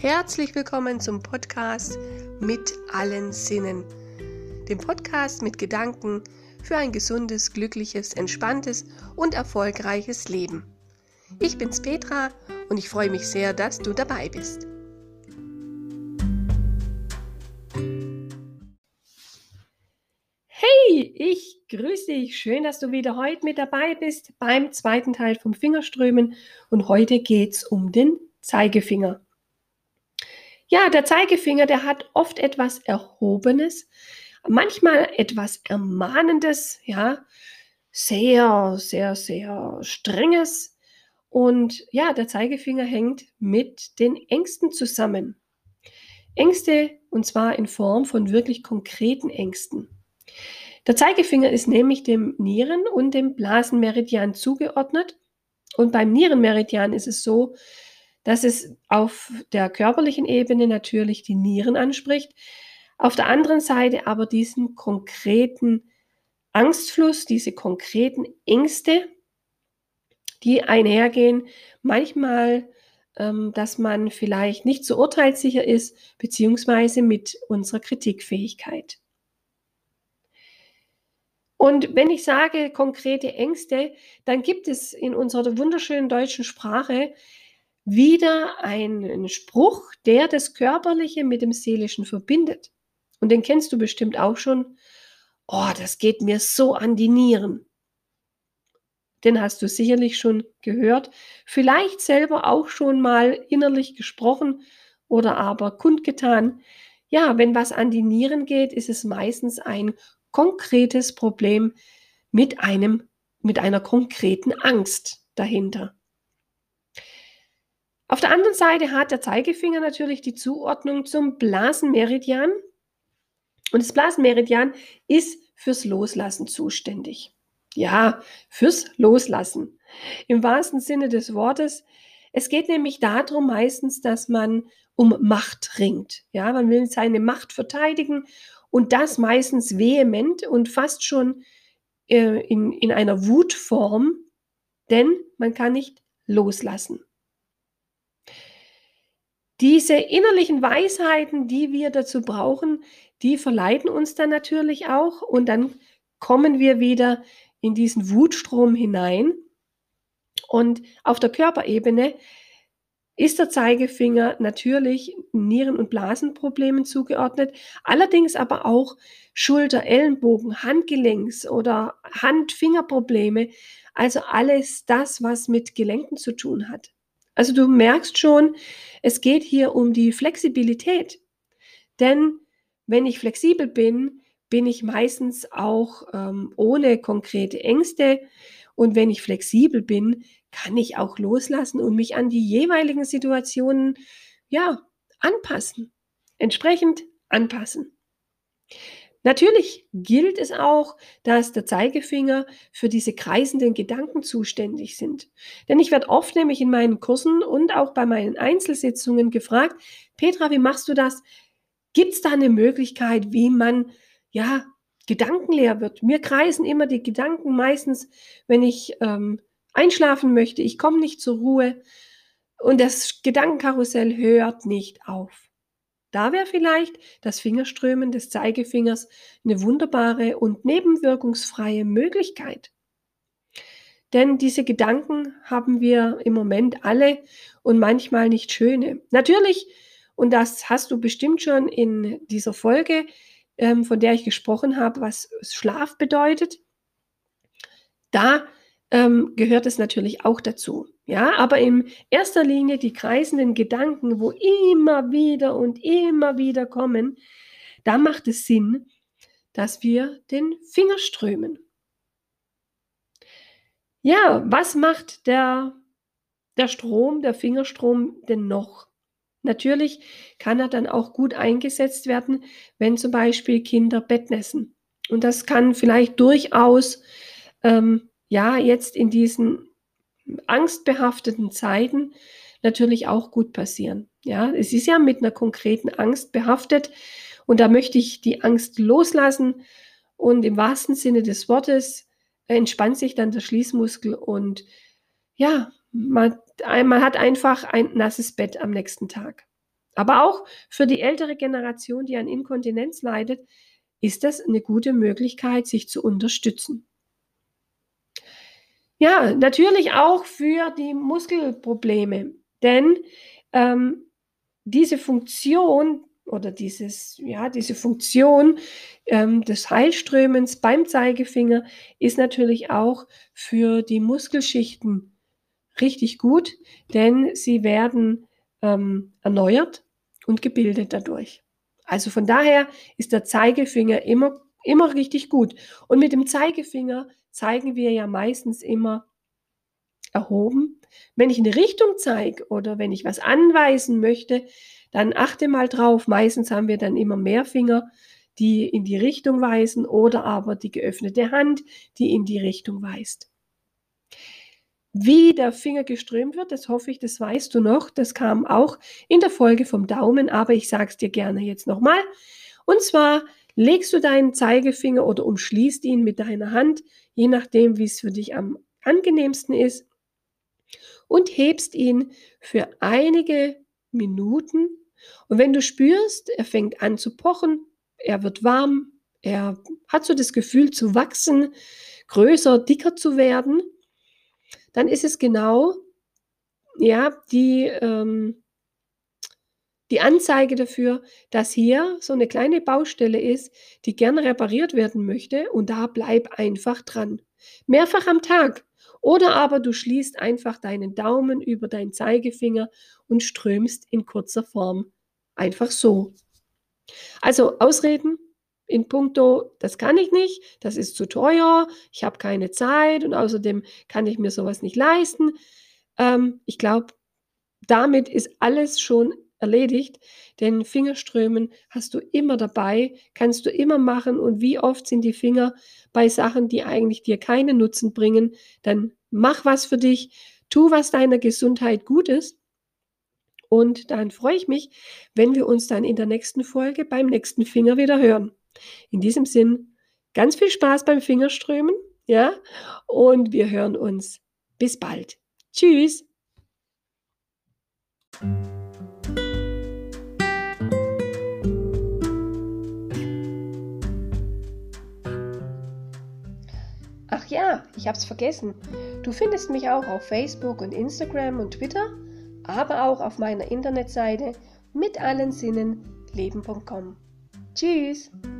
Herzlich willkommen zum Podcast mit allen Sinnen. Dem Podcast mit Gedanken für ein gesundes, glückliches, entspanntes und erfolgreiches Leben. Ich bin's Petra und ich freue mich sehr, dass du dabei bist. Hey, ich grüße dich. Schön, dass du wieder heute mit dabei bist beim zweiten Teil vom Fingerströmen und heute geht's um den Zeigefinger. Ja, der Zeigefinger, der hat oft etwas Erhobenes, manchmal etwas Ermahnendes, ja, sehr Strenges. Und ja, der Zeigefinger hängt mit den Ängsten zusammen. Ängste, und zwar in Form von wirklich konkreten Ängsten. Der Zeigefinger ist nämlich dem Nieren- und dem Blasenmeridian zugeordnet. Und beim Nierenmeridian ist es so, dass es auf der körperlichen Ebene natürlich die Nieren anspricht, auf der anderen Seite aber diesen konkreten Angstfluss, diese konkreten Ängste, die einhergehen, manchmal, dass man vielleicht nicht so urteilssicher ist, beziehungsweise mit unserer Kritikfähigkeit. Und wenn ich sage konkrete Ängste, dann gibt es in unserer wunderschönen deutschen Sprache wieder einen Spruch, der das Körperliche mit dem Seelischen verbindet. Und den kennst du bestimmt auch schon. Oh, das geht mir so an die Nieren. Den hast du sicherlich schon gehört, vielleicht selber auch schon mal innerlich gesprochen oder aber kundgetan. Ja, wenn was an die Nieren geht, ist es meistens ein konkretes Problem mit einer konkreten Angst dahinter. Auf der anderen Seite hat der Zeigefinger natürlich die Zuordnung zum Blasenmeridian. Und das Blasenmeridian ist fürs Loslassen zuständig. Ja, fürs Loslassen. Im wahrsten Sinne des Wortes. Es geht nämlich darum meistens, dass man um Macht ringt. Ja, man will seine Macht verteidigen und das meistens vehement und fast schon in einer Wutform, denn man kann nicht loslassen. Diese innerlichen Weisheiten, die wir dazu brauchen, die verleiten uns dann natürlich auch und dann kommen wir wieder in diesen Wutstrom hinein. Und auf der Körperebene ist der Zeigefinger natürlich Nieren- und Blasenproblemen zugeordnet, allerdings aber auch Schulter-, Ellenbogen-, Handgelenks- oder Hand-Finger-Probleme, also alles das, was mit Gelenken zu tun hat. Also du merkst schon, es geht hier um die Flexibilität. Denn wenn ich flexibel bin, bin ich meistens auch ohne konkrete Ängste. Und wenn ich flexibel bin, kann ich auch loslassen und mich an die jeweiligen Situationen, ja, anpassen. Entsprechend anpassen. Natürlich gilt es auch, dass der Zeigefinger für diese kreisenden Gedanken zuständig sind. Denn ich werde oft nämlich in meinen Kursen und auch bei meinen Einzelsitzungen gefragt, Petra, wie machst du das? Gibt es da eine Möglichkeit, wie man, ja, gedankenleer wird? Mir kreisen immer die Gedanken meistens, wenn ich einschlafen möchte. Ich komme nicht zur Ruhe und das Gedankenkarussell hört nicht auf. Da wäre vielleicht das Fingerströmen des Zeigefingers eine wunderbare und nebenwirkungsfreie Möglichkeit. Denn diese Gedanken haben wir im Moment alle und manchmal nicht schöne. Natürlich, und das hast du bestimmt schon in dieser Folge, von der ich gesprochen habe, was Schlaf bedeutet, da gehört es natürlich auch dazu. Ja, aber in erster Linie die kreisenden Gedanken, wo immer wieder und immer wieder kommen, da macht es Sinn, dass wir den Finger strömen. Ja, was macht der Strom, der Fingerstrom denn noch? Natürlich kann er dann auch gut eingesetzt werden, wenn zum Beispiel Kinder bettnässen. Und das kann vielleicht durchaus ja jetzt in diesen angstbehafteten Zeiten natürlich auch gut passieren. Ja, es ist ja mit einer konkreten Angst behaftet und da möchte ich die Angst loslassen und im wahrsten Sinne des Wortes entspannt sich dann der Schließmuskel und ja, man hat einfach ein nasses Bett am nächsten Tag. Aber auch für die ältere Generation, die an Inkontinenz leidet, ist das eine gute Möglichkeit, sich zu unterstützen. Ja, natürlich auch für die Muskelprobleme, denn diese Funktion oder diese Funktion des Heilströmens beim Zeigefinger ist natürlich auch für die Muskelschichten richtig gut, denn sie werden erneuert und gebildet dadurch. Also von daher ist der Zeigefinger immer richtig gut. Und mit dem Zeigefinger zeigen wir ja meistens immer erhoben. Wenn ich eine Richtung zeige oder wenn ich was anweisen möchte, dann achte mal drauf. Meistens haben wir dann immer mehr Finger, die in die Richtung weisen oder aber die geöffnete Hand, die in die Richtung weist. Wie der Finger geströmt wird, das hoffe ich, das weißt du noch. Das kam auch in der Folge vom Daumen, aber ich sage es dir gerne jetzt nochmal. Und zwar legst du deinen Zeigefinger oder umschließt ihn mit deiner Hand, je nachdem, wie es für dich am angenehmsten ist, und hebst ihn für einige Minuten. Und wenn du spürst, er fängt an zu pochen, er wird warm, er hat so das Gefühl zu wachsen, größer, dicker zu werden, dann ist es genau, ja, die Anzeige dafür, dass hier so eine kleine Baustelle ist, die gerne repariert werden möchte, und da bleib einfach dran. Mehrfach am Tag. Oder aber du schließt einfach deinen Daumen über deinen Zeigefinger und strömst in kurzer Form einfach so. Also Ausreden in puncto, das kann ich nicht, das ist zu teuer, ich habe keine Zeit und außerdem kann ich mir sowas nicht leisten. Ich glaube, damit ist alles schon erledigt, denn Fingerströmen hast du immer dabei, kannst du immer machen, und wie oft sind die Finger bei Sachen, die eigentlich dir keinen Nutzen bringen, dann mach was für dich, tu was deiner Gesundheit gut ist, und dann freue ich mich, wenn wir uns dann in der nächsten Folge beim nächsten Finger wieder hören. In diesem Sinn, ganz viel Spaß beim Fingerströmen, ja, und wir hören uns. Bis bald. Tschüss. Ach ja, ich hab's vergessen. Du findest mich auch auf Facebook und Instagram und Twitter, aber auch auf meiner Internetseite mitallensinnenleben.com. Tschüss!